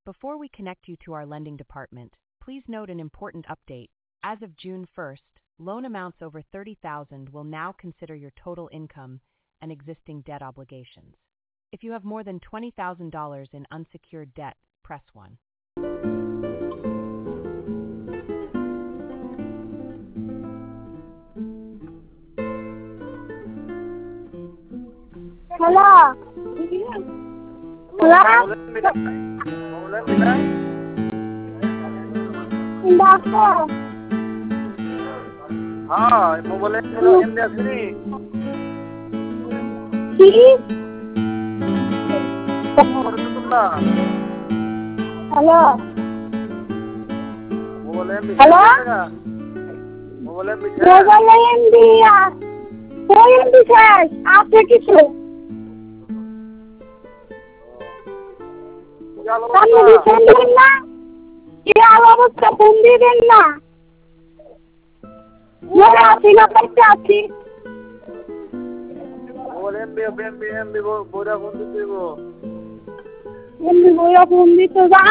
Before we connect you to our lending department, please note an important update. As of June 1st, loan amounts over $30,000 will now consider your total income and existing debt obligations. If you have more than $20,000 in unsecured debt, press 1. Hello. Hello. Doctor. हाँ मैं बोले हिंदी असली hello बोले hello बोले India कोई India आपसे किसो ना क्या अवस्था बंदी देना ये आती ना पचासी बोले एमबी बोरा बंदी देबो बोरा बंदी तो